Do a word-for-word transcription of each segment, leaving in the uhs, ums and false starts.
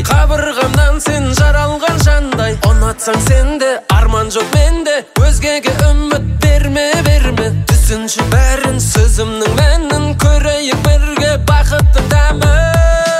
Қабырғамнан сен жаралған жандай. Ұнатсаң сенде, арман жоқ менде. Өзгеге үміт берме, берме. Түсінші бәрін, сөзімнің мәнін. Көрейік бірге бақыттың дәмін.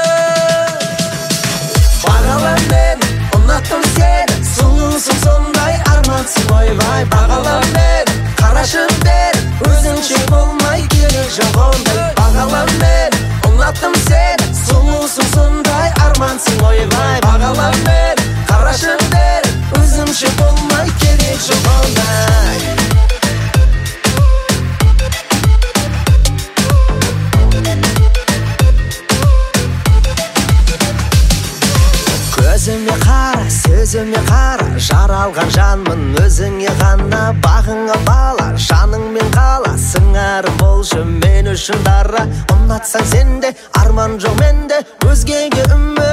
Бағала мен, ұнаттым сені. Сұлусың сондай, армансың ойбай. Бағала мен, қарашы бер, өзіңше болмай керек жоқ ондай. Бағала мен, ұнаттым сені. Сұлусың сондай, армансың ойбай. Бағала мен, қарашы бер, өзіңше болмай керек жоқ ондай. Көзіме қара, сөзіме қара, жаралған жанмын өзіңе ғана. Бағыңа бала, жаныңмен қала, сыңарым болшы мен үшін дара. Ұнатсаң сенде, арман жоқ менде, өзгеге үміт